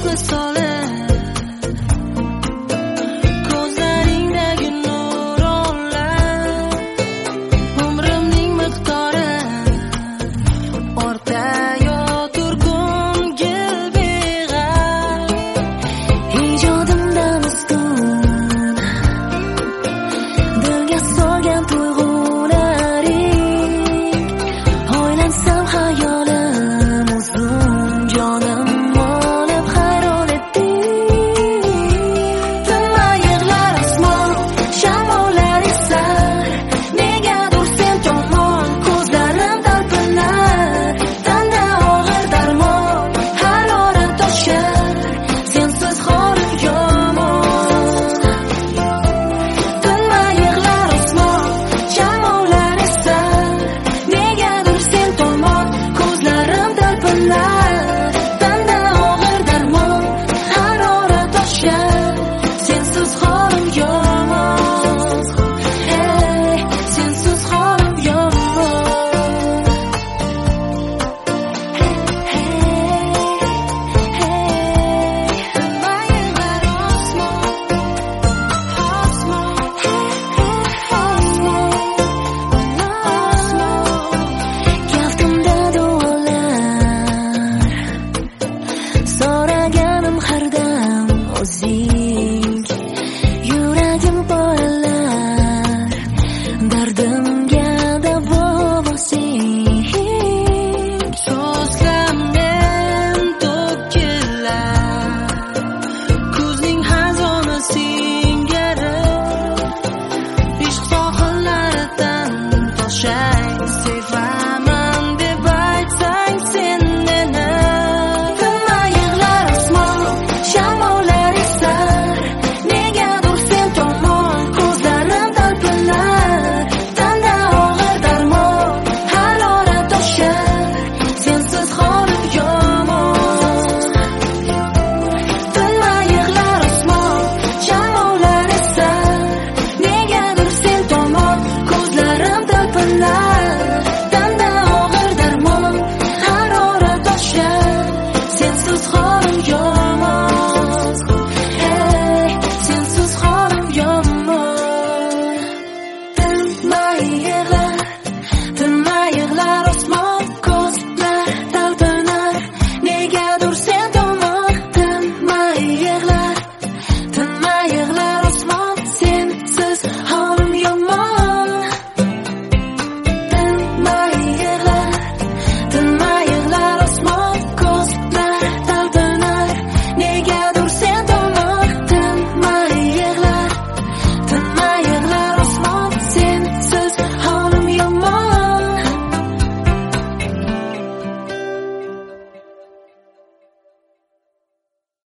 misoli ko'zlaringdagi nuronlar umrimning miqdori ortayotur ko'ngil beg'am ijodimdan ustun dilga solgan tuyg'ularing o'ylansam hayolim uzun jonim olib hayron etding tinmay yig'lar osmon shamollar esar negadur sen tomon ko'zlarim talpinar tanda og'ir darmon harorat toshar sensiz holim yomon tinmay yig'lar osmon shamollar esar negadur sen tomon ko'zlarim talpinar tanda og'ir darmon harorat toshar sensiz holim yomon sensiz holim yomon tinmay yig'lar osmon kaftimda duolar so'raganim har dam o'zing yuragim poralar dardimga davo bo'lsing so'zlarim to'kilar kuzning xazoni singari ishq sohillaridan toshay sevaman deb aytsang sen meni tinmay yig'lar osmon shamollar esar negadur sen tomon ko'zlarim talpinar tanda og'ir darmon harorat toshar sensiz holim yomon tinmay yig'lar osmon shamollar esar negadur sen tomon ko'zlarim talpinar tanda og'ir darmon harorat toshar sensiz